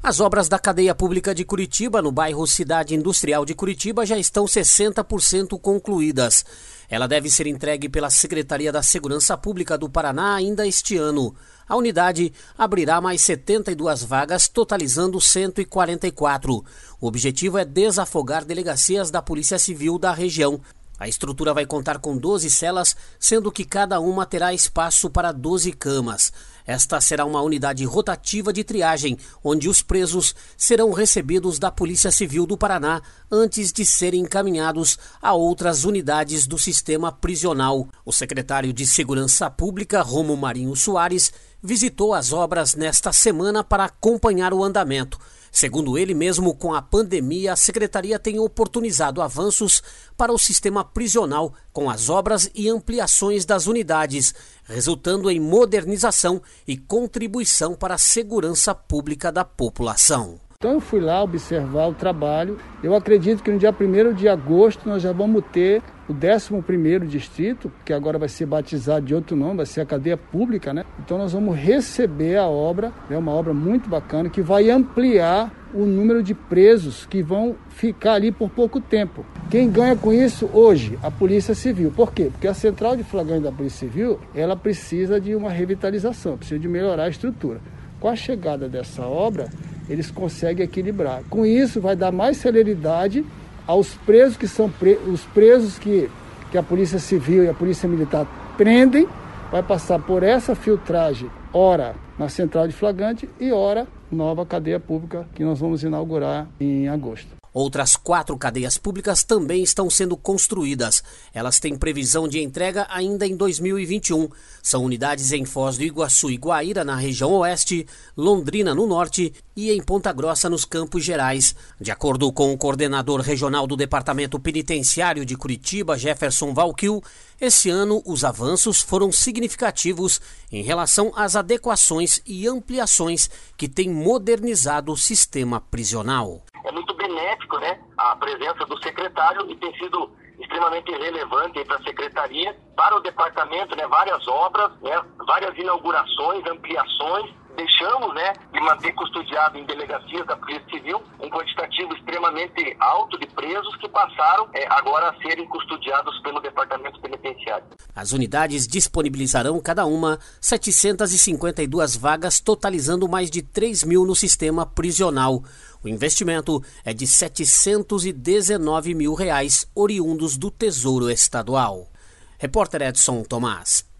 As obras da cadeia pública de Curitiba, no bairro Cidade Industrial de Curitiba, já estão 60% concluídas. Ela deve ser entregue pela Secretaria da Segurança Pública do Paraná ainda este ano. A unidade abrirá mais 72 vagas, totalizando 144. O objetivo é desafogar delegacias da Polícia Civil da região. A estrutura vai contar com 12 celas, sendo que cada uma terá espaço para 12 camas. Esta será uma unidade rotativa de triagem, onde os presos serão recebidos da Polícia Civil do Paraná antes de serem encaminhados a outras unidades do sistema prisional. O secretário de Segurança Pública, Romo Marinho Soares, visitou as obras nesta semana para acompanhar o andamento. Segundo ele, mesmo com a pandemia, a Secretaria tem oportunizado avanços para o sistema prisional com as obras e ampliações das unidades, resultando em modernização e contribuição para a segurança pública da população. Então eu fui lá observar o trabalho. Eu acredito que no dia 1º de agosto nós já vamos ter o 11º distrito, que agora vai ser batizado de outro nome, vai ser a cadeia pública, né? Então nós vamos receber a obra, é uma obra muito bacana, que vai ampliar o número de presos que vão ficar ali por pouco tempo. Quem ganha com isso hoje? A Polícia Civil. Por quê? Porque a central de flagrante da Polícia Civil, ela precisa de uma revitalização, precisa de melhorar a estrutura. Com a chegada dessa obra, eles conseguem equilibrar. Com isso, vai dar mais celeridade aos presos que são os presos que a Polícia Civil e a Polícia Militar prendem, vai passar por essa filtragem, ora na central de flagrante e ora nova cadeia pública que nós vamos inaugurar em agosto. Outras 4 cadeias públicas também estão sendo construídas. Elas têm previsão de entrega ainda em 2021. São unidades em Foz do Iguaçu e Guaíra, na região oeste, Londrina, no norte, e em Ponta Grossa, nos Campos Gerais. De acordo com o coordenador regional do Departamento Penitenciário de Curitiba, Jefferson Valquil, esse ano os avanços foram significativos em relação às adequações e ampliações que têm modernizado o sistema prisional. É muito benéfico, né, a presença do secretário e tem sido extremamente relevante para a secretaria, para o departamento, né, várias obras, né, várias inaugurações, ampliações. Deixamos, né, de manter custodiado em delegacias da Polícia Civil um quantitativo extremamente alto de presos que passaram agora a serem custodiados pelo Departamento Penitenciário. As unidades disponibilizarão cada uma 752 vagas, totalizando mais de 3 mil no sistema prisional. O investimento é de R$ 719 mil, oriundos do Tesouro Estadual. Repórter Edson Tomás.